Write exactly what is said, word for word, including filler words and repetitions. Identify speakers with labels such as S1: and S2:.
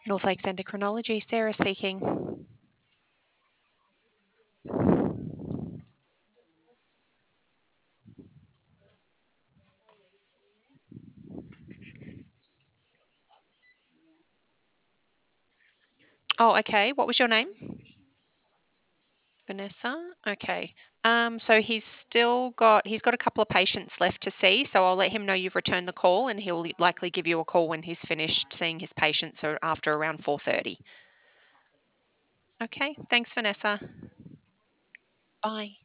S1: North Lakes Endocrinology, Sarah speaking. Oh, okay. What was your name? Vanessa. Okay. Um, so he's still got he's got a couple of patients left to see, so I'll let him know you've returned the call and he'll likely give you a call when he's finished seeing his patients or after around four thirty. Okay. Thanks, Vanessa. Bye.